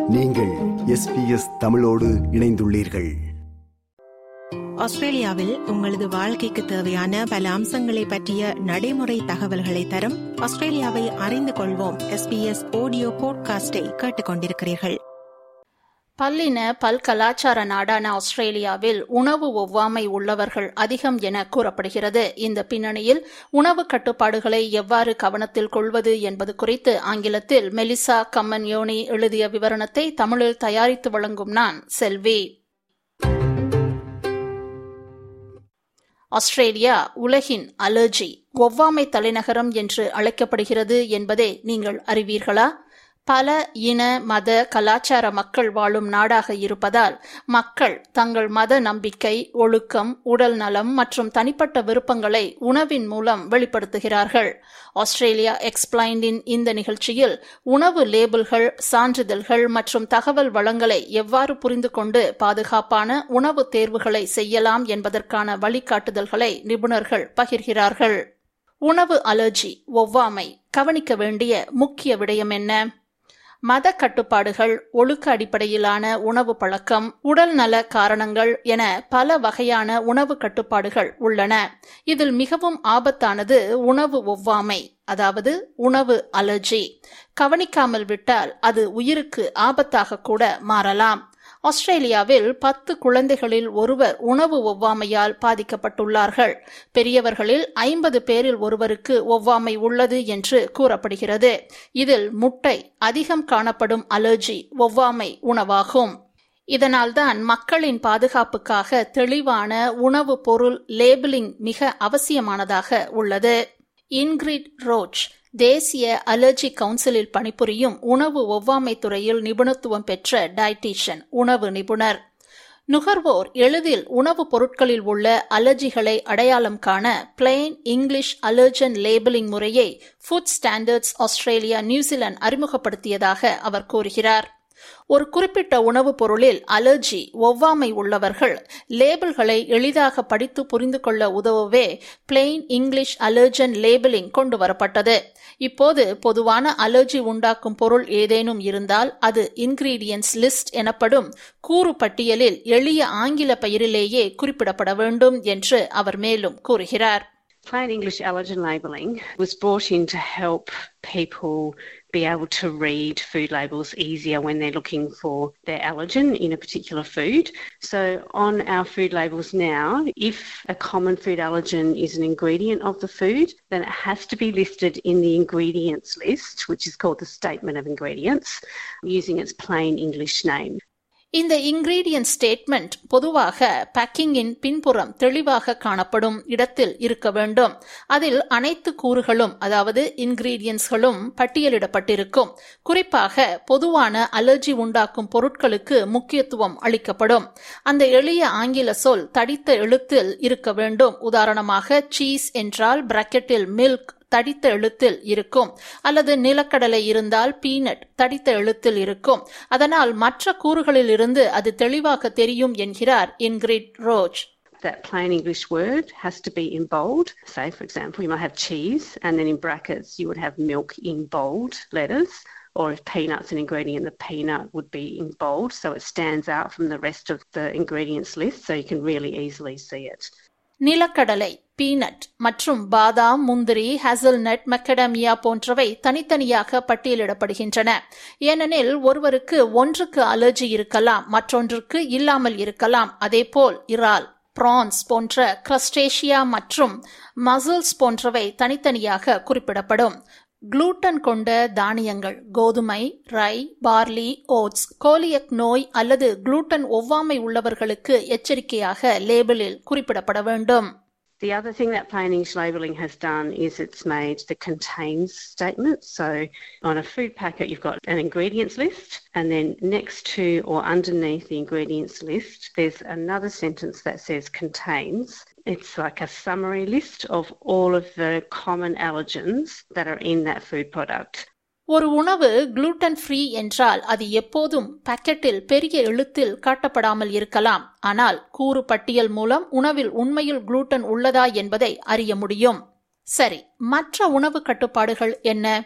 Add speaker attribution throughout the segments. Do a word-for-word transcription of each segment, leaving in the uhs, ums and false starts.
Speaker 1: நீங்கள் S B S தமிழோடு இணைந்துள்ளீர்கள்.
Speaker 2: ஆஸ்திரேலியாவில் உங்களது வாழ்க்கைக்கு தேவையான பல அம்சங்களை பற்றிய நடைமுறை தகவல்களை தரும் ஆஸ்திரேலியாவை அறிந்து கொள்வோம் எஸ்பிஎஸ் ஆடியோ பாட்காஸ்டை கேட்டுக்கொண்டிருக்கிறீர்கள்.
Speaker 3: பல்லின பல்கலாச்சார நாடான ஆஸ்திரேலியாவில் உணவு ஒவ்வாமை உள்ளவர்கள் அதிகம் என கூறப்படுகிறது. இந்த பின்னணியில் உணவு கட்டுப்பாடுகளை எவ்வாறு கவனத்தில் கொள்வது என்பது குறித்து ஆங்கிலத்தில் மெலிசா கம்மன்யோனி எழுதிய விவரணத்தை தமிழில் தயாரித்து வழங்கும் நான் செல்வி. ஆஸ்திரேலியா உலகின் அலர்ஜி ஒவ்வாமை தலைநகரம் என்று அழைக்கப்படுகிறது என்பதை நீங்கள் அறிவீர்களா? பல இன மத கலாச்சார மக்கள் வாழும் நாடாக இருப்பதால் மக்கள் தங்கள் மத நம்பிக்கை, ஒழுக்கம், உடல் நலம் மற்றும் தனிப்பட்ட விருப்பங்களை உணவின் மூலம் வெளிப்படுத்துகிறார்கள். ஆஸ்திரேலியா எக்ஸ்பிளைன்டின் இந்த நிகழ்ச்சியில் உணவு லேபிள்கள், சான்றிதழ்கள் மற்றும் தகவல் வளங்களை எவ்வாறு புரிந்து கொண்டு பாதுகாப்பான உணவு தேர்வுகளை செய்யலாம் என்பதற்கான வழிகாட்டுதல்களை நிபுணர்கள் பகிர்கிறார்கள். உணவு அலர்ஜி ஒவ்வாமை கவனிக்க வேண்டிய முக்கிய விடயம் என்ன? மத கட்டுப்பாடுகள், ஒழுக்க அடிப்படையிலான உணவு பழக்கம், உடல் நல காரணங்கள் என பல வகையான உணவு கட்டுப்பாடுகள் உள்ளன. இதில் மிகவும் ஆபத்தானது உணவு ஒவ்வாமை, அதாவது உணவு அலர்ஜி. கவனிக்காமல் விட்டால் அது உயிருக்கு ஆபத்தாக கூட மாறலாம். ஆஸ்திரேலியாவில் பத்து குழந்தைகளில் ஒருவர் உணவு ஒவ்வாமையால் பாதிக்கப்பட்டுள்ளார்கள். பெரியவர்களில் ஐம்பது பேரில் ஒருவருக்கு ஒவ்வாமை உள்ளது என்று கூறப்படுகிறது. இதில் முட்டை அதிகம் காணப்படும் அலர்ஜி ஒவ்வாமை உணவாகும். இதனால்தான் மக்களின் பாதுகாப்புக்காக தெளிவான உணவு பொருள் லேபிளிங் மிக அவசியமானதாக உள்ளது. இன்கிரிட் ரோச் தேசிய அலர்ஜி கவுன்சிலில் பணிபுரியும் உணவு ஒவ்வாமை துறையில் நிபுணத்துவம் பெற்ற டயட்டீஷியன், உணவு நிபுணர். நுகர்வோர் எளிதில் உணவுப் பொருட்களில் உள்ள அலர்ஜிகளை அடையாளம் காண பிளெயின் இங்கிலீஷ் அலர்ஜன் லேபிளிங் முறையை ஃபுட் ஸ்டாண்டர்ட்ஸ் ஆஸ்திரேலியா, நியூசிலாந்து அறிமுகப்படுத்தியதாக அவர் கூறுகிறார். ஒரு குறிப்பிட்ட உணவுப் பொருளில் அலர்ஜி ஒவ்வாமை உள்ளவர்கள் லேபிள்களை எளிதாக படித்து புரிந்து கொள்ள உதவவே பிளெயின் இங்கிலீஷ் அலர்ஜன் லேபிளிங் கொண்டு வரப்பட்டது. இப்போது பொதுவான அலர்ஜி உண்டாக்கும் பொருள் ஏதேனும் இருந்தால் அது இன்கிரீடியன்ட்ஸ் லிஸ்ட் எனப்படும் கூறு பட்டியலில் எளிய ஆங்கில பெயரிலேயே குறிப்பிடப்பட வேண்டும் என்று அவர் மேலும் கூறுகிறார்.
Speaker 4: Plain English allergen labelling was brought in to help people be able to read food labels easier when they're looking for their allergen in a particular food. So on our food labels now, if a common food allergen is an ingredient of the food, then it has to be listed in the ingredients list, which is called the statement of ingredients, using its plain English name.
Speaker 3: இந்த ingredient statement பொதுவாக பேக்கிங்கின் பின்புறம் தெளிவாக காணப்படும் இடத்தில் இருக்க வேண்டும். அதில் அனைத்து கூறுகளும், அதாவது இன்கிரீடியன்ட்ஸ்களும் பட்டியலிடப்பட்டிருக்கும். குறிப்பாக பொதுவான அலர்ஜி உண்டாக்கும் பொருட்களுக்கு முக்கியத்துவம் அளிக்கப்படும். அந்த எளிய ஆங்கில சொல் தடித்த எழுத்தில் இருக்க வேண்டும். உதாரணமாக சீஸ் என்றால் பிராக்கெட்டில் மில்க் தடித்த எழுத்தில் இருக்கும், அல்லது நிலக்கடலை இருந்தால் பீனட் தடித்த எழுத்தில் இருக்கும். அதனால் மற்ற கூறுகளில் இருந்து அது தெளிவாக தெரியும் என்கிறார் Ingrid Roach.
Speaker 4: That plain English word has to be in bold. Say, for example, you might have cheese and then in brackets you would have milk in bold letters. Or if peanut's an ingredient, the peanut would be in bold so it stands out from the rest of the ingredients list so you can really easily see it.
Speaker 3: நிலக்கடலை, peanut மற்றும் பாதாம், முந்திரி, hazelnut, மெக்கடமியா போன்றவை தனித்தனியாக பட்டியலிடப்படுகின்றன. ஏனெனில் ஒருவருக்கு ஒன்றுக்கு allergy இருக்கலாம், மற்றொன்றுக்கு இல்லாமல் இருக்கலாம். அதேபோல் இறால், பிரான்ஸ் போன்ற கிரஸ்டேஷியா மற்றும் மசில்ஸ் போன்றவை தனித்தனியாக குறிப்பிடப்படும். குளூட்டன் கொண்ட தானியங்கள், கோதுமை, ரை, பார்லி, ஓட்ஸ், கோலியக் நோய் அல்லது குளூட்டன் ஒவ்வாமை உள்ளவர்களுக்கு எச்சரிக்கையாக லேபிளில் குறிப்பிடப்பட வேண்டும்.
Speaker 4: The other thing that plain English labelling has done is it's made the contains statement. So on a food packet you've got an ingredients list, and then next to or underneath the ingredients list there's another sentence that says contains. It's like a summary list of all of the common allergens that are in that food product.
Speaker 3: ஒரு உணவு gluten free என்றால் அது எப்போதும் பாக்கெட்டில் பெரிய எழுத்தில் காட்டப்படாமல் இருக்கலாம். ஆனால் கூறு பட்டியல் மூலம் உணவில் உண்மையில் குளூட்டன் உள்ளதா என்பதை அறிய முடியும். சரி, மற்ற உணவு கட்டுப்பாடுகள் என்ன?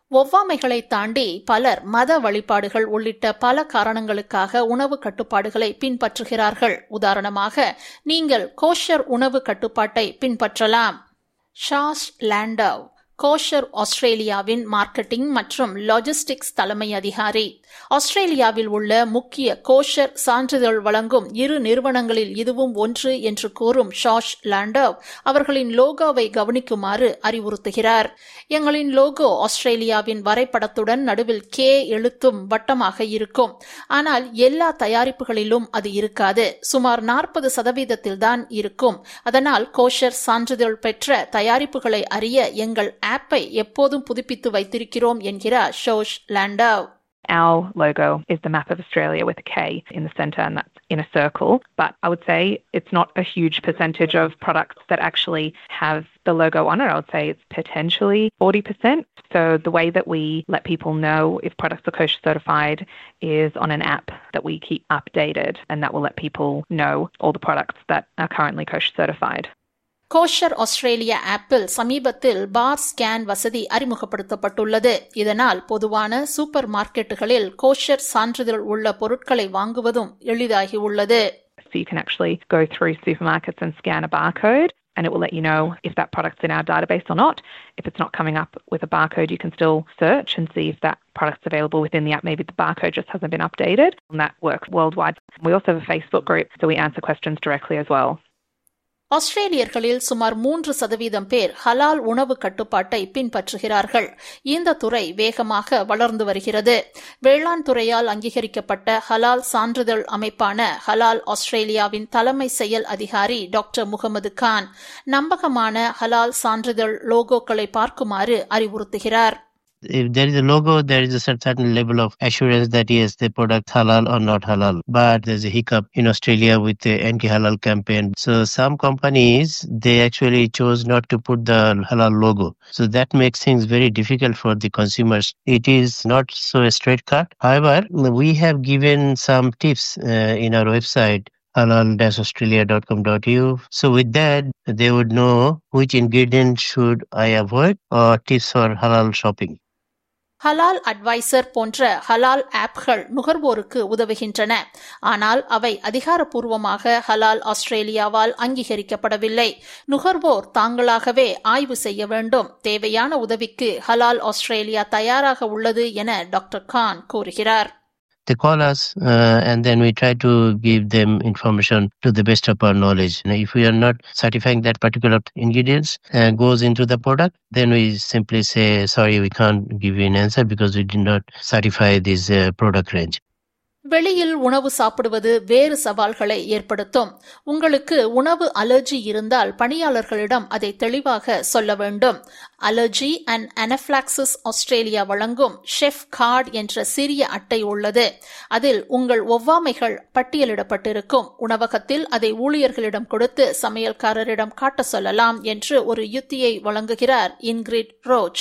Speaker 3: ஒவ்வாமைகளை தாண்டி பலர் மத வழிபாடுகள் உள்ளிட்ட பல காரணங்களுக்காக உணவு கட்டுப்பாடுகளை பின்பற்றுகிறார்கள். உதாரணமாக, நீங்கள் கோஷர் உணவு கட்டுப்பாட்டை பின்பற்றலாம். ஷாஷ் லாண்டவ், கோஷர் ஆஸ்திரேலியாவின் மார்க்கெட்டிங் மற்றும் லாஜிஸ்டிக்ஸ் தலைமை அதிகாரி. ஆஸ்திரேலியாவில் உள்ள முக்கிய கோஷர் சான்றிதழ் வழங்கும் இரு நிறுவனங்களில் இதுவும் ஒன்று என்று கூறும் ஷாஷ் லாண்டவ் அவர்களின் லோகோவை கவனிக்குமாறு அறிவுறுத்துகிறார். எங்களின் லோகோ ஆஸ்திரேலியாவின் வரைபடத்துடன் நடுவில் கே எழுத்தும் வட்டமாக இருக்கும். ஆனால் எல்லா தயாரிப்புகளிலும் அது இருக்காது. சுமார் நாற்பது சதவீதத்தில்தான் இருக்கும். அதனால் கோஷர் சான்றிதழ் பெற்ற தயாரிப்புகளை அறிய எங்கள் ஆப்பை எப்போதும் புதுப்பித்து வைத்திருக்கிறோம் என்கிறார் Shosh Landau.
Speaker 5: Our logo is the map of Australia with a K in the centre, and that's in a circle. But I would say it's not a huge percentage of products that actually have the logo on it. I would say it's potentially forty percent. So the way that we let people know if products are kosher certified is on an app that we keep updated, and that will let people know all the products that are currently kosher certified.
Speaker 3: Kosher Australia ஆப்பில் சமீபத்தில் பார் scan வசதி அறிமுகப்படுத்தப்பட்டுள்ளது. இதனால் பொதுவான super மார்க்கெட்டுகளில் kosher சான்றிதழ் உள்ள பொருட்களை வாங்குவதும் எளிதாகியுள்ளது.
Speaker 5: So you can actually go through supermarkets and scan a barcode, and it will let you know if that product's in our database or not. If it's not coming up with a barcode, you can still search and see if that product's available within the app. Maybe the barcode just hasn't been updated, and that works worldwide. We also have a Facebook group, so we answer questions directly as well.
Speaker 3: ஆஸ்திரேலியர்களில் சுமார் மூன்று சதவீதம் பேர் ஹலால் உணவு கட்டுப்பாட்டை பின்பற்றுகிறார்கள். இந்த துறை வேகமாக வளர்ந்து வருகிறது. வேளாண் துறையால் அங்கீகரிக்கப்பட்ட ஹலால் சான்றிதழ் அமைப்பான ஹலால் ஆஸ்திரேலியாவின் தலைமை செயல் அதிகாரி டாக்டர் முகமது கான் நம்பகமான ஹலால் சான்றிதழ் லோகோக்களை பார்க்குமாறு அறிவுறுத்துகிறார்.
Speaker 6: If there is a logo, there is a certain level of assurance that yes, the product halal or not halal. But there's a hiccup in Australia with the anti-halal campaign. So some companies, they actually chose not to put the halal logo. So that makes things very difficult for the consumers. It is not so a straight cut. However, we have given some tips uh, in our website, halal dash australia dot com dot a u. So with that, they would know which ingredient should I avoid or tips for halal shopping.
Speaker 3: Halal Advisor போன்ற ஹலால் ஆப்கள் நுகர்வோருக்கு உதவுகின்றன. ஆனால் அவை அதிகாரப்பூர்வமாக ஹலால் ஆஸ்திரேலியாவால் அங்கீகரிக்கப்படவில்லை. நுகர்வோர் தாங்களாகவே ஆய்வு செய்ய வேண்டும். தேவையான உதவிக்கு ஹலால் ஆஸ்திரேலியா தயாராக உள்ளது என டாக்டர் கான் கூறுகிறார்.
Speaker 6: They call us uh, and then we try to give them information to the best of our knowledge. Now, if we are not certifying that particular ingredients uh, goes into the product, then we simply say, sorry, we can't give you an answer because we did not certify this uh, product range.
Speaker 3: வெளியில் உணவு சாப்பிடுவது வேறு சவால்களை ஏற்படுத்தும். உங்களுக்கு உணவு allergy இருந்தால் பணியாளர்களிடம் அதை தெளிவாக சொல்ல வேண்டும். அலர்ஜி அண்ட் அனஃபிளாக்சிஸ் ஆஸ்திரேலியா வழங்கும் ஷெஃப் கார்டு என்ற சிறிய அட்டை உள்ளது. அதில் உங்கள் ஒவ்வாமைகள் பட்டியலிடப்பட்டிருக்கும். உணவகத்தில் அதை ஊழியர்களிடம் கொடுத்து சமையல்காரரிடம் காட்ட சொல்லலாம் என்று ஒரு யுத்தியை வழங்குகிறார் Ingrid Roach.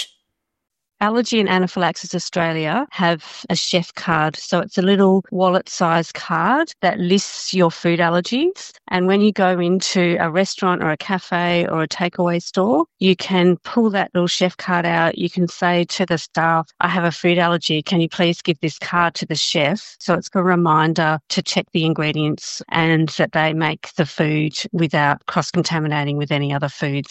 Speaker 7: Allergy and Anaphylaxis Australia have a chef card. So it's a little wallet-sized card that lists your food allergies. And when you go into a restaurant or a cafe or a takeaway store, you can pull that little chef card out. You can say to the staff, I have a food allergy. Can you please give this card to the chef? So it's a reminder to check the ingredients and that they make the food without cross-contaminating with any other foods.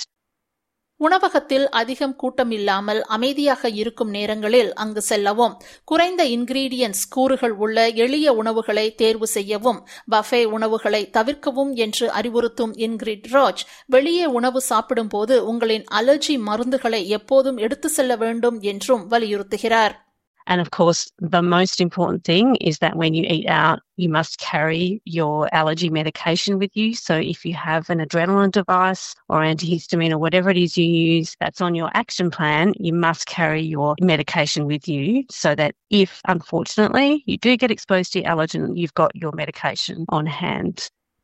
Speaker 3: உணவகத்தில் அதிகம் கூட்டமில்லாமல் அமைதியாக இருக்கும் நேரங்களில் அங்கு செல்லவும், குறைந்த ingredients கூறுகள் உள்ள எளிய உணவுகளை தேர்வு செய்யவும், பஃபே உணவுகளை தவிர்க்கவும் என்று அறிவுறுத்தும் இன்கிரிட் ராஜ், வெளியே உணவு சாப்பிடும் போது உங்களின் அலர்ஜி மருந்துகளை எப்போதும் எடுத்து செல்ல வேண்டும் என்றும் வலியுறுத்துகிறார்.
Speaker 7: And of course, the most important thing is that when you eat out, you must carry your allergy medication with you. So if you have an adrenaline device or antihistamine or whatever it is you use that's on your action plan, you must carry your medication with you so that if, unfortunately, you do get exposed to your allergen, you've got your medication on hand.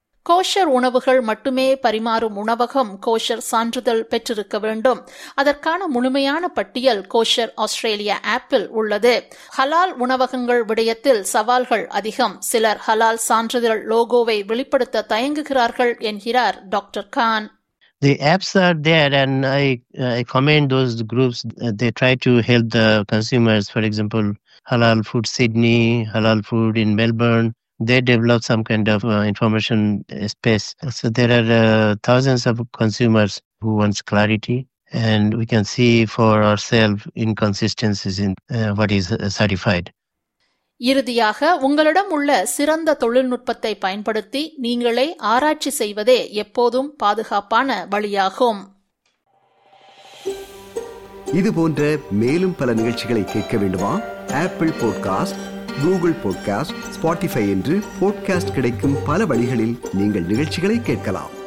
Speaker 3: Kosher உணவுகள் மட்டுமே பரிமாறும் உணவகம் kosher சான்றிதழ் பெற்றிருக்க வேண்டும். அதற்கான முழுமையான பட்டியல் கோஷர் ஆஸ்திரேலியா ஆப்பில் உள்ளது. ஹலால் உணவகங்கள் விடயத்தில் சவால்கள் அதிகம். சிலர் ஹலால் சான்றிதழ் லோகோவை வெளிப்படுத்த தயங்குகிறார்கள் என்கிறார் doctor Khan.
Speaker 6: The apps are there, and I I commend those groups. They try to help the consumers. For example, Halal Food Sydney, Halal Food in Melbourne. They develop some kind of uh, information space. So there are uh, thousands of consumers who wants clarity, and we can see for ourselves inconsistencies in uh, what is uh, certified.
Speaker 3: இறுதியாக உங்களிடம் உள்ள சிறந்த தொழில்நுட்பத்தை பயன்படுத்தி நீங்களே ஆராய்ச்சி செய்வதே எப்போதும் பாதுகாப்பான வழியாகும்.
Speaker 1: இது போன்ற மேலும் பல நிகழ்ச்சிகளை கேட்க வேண்டுமா? Apple podcast, Google podcast, Spotify என்று பாட்காஸ்ட் கிடைக்கும் பல வழிகளில் நீங்கள் நிகழ்ச்சிகளை கேட்கலாம்.